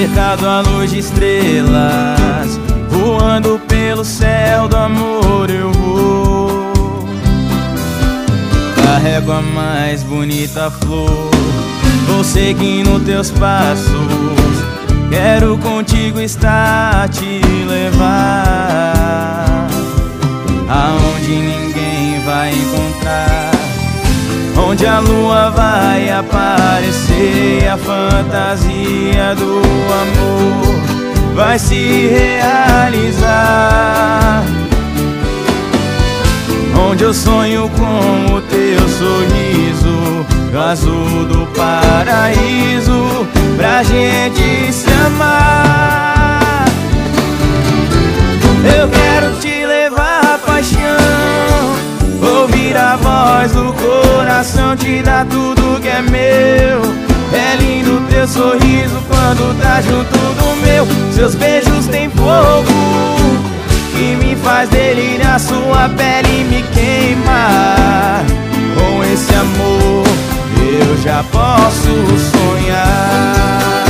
cercado à luz de estrelas, voando pelo céu do amor eu vou. Carrego a mais bonita flor, vou seguindo teus passos. Quero contigo estar, te levar aonde ninguém vai encontrar, onde a lua vai aparecer e a fantasia do amor vai se realizar. Onde eu sonho com o teu sorriso, no azul do paraíso, pra gente se amar. Eu quero te levar à paixão, ouvir a voz do coração, te dar tudo que é meu. É lindo teu sorriso quando tá junto do meu. Seus beijos têm fogo que me faz delirar, sua pele me queima. Com esse amor eu já posso sonhar.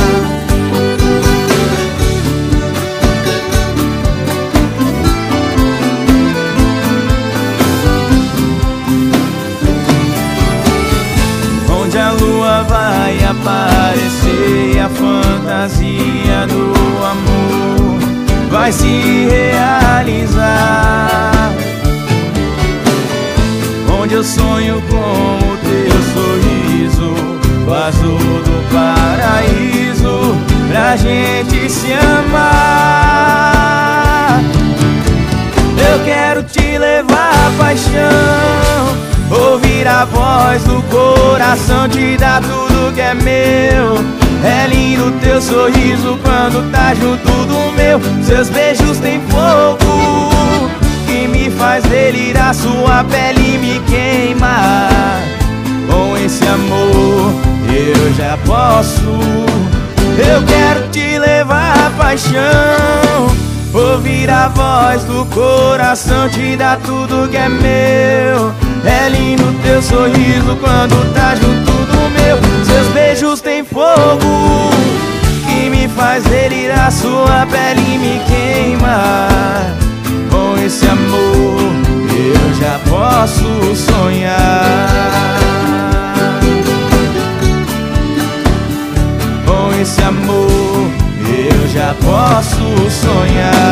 Onde a lua vai aparecer e a fantasia do amor vai se realizar. Onde eu sonho com o teu sorriso, o azul do paraíso, pra gente se amar. Eu quero te levar à paixão, ouvir a voz do coração, te dar tudo que é meu. É lindo teu sorriso quando tá junto do meu. Seus beijos têm fogo que me faz delirar, sua pele me queima. Com esse amor eu já posso. Eu quero te levar à paixão, ouvir a voz do coração, te dar tudo que é meu. É lindo teu sorriso quando tá junto do meu. Seus beijos têm fogo que me faz delirar, sua pele me queima. Com esse amor eu já posso sonhar. Com esse amor eu já posso sonhar.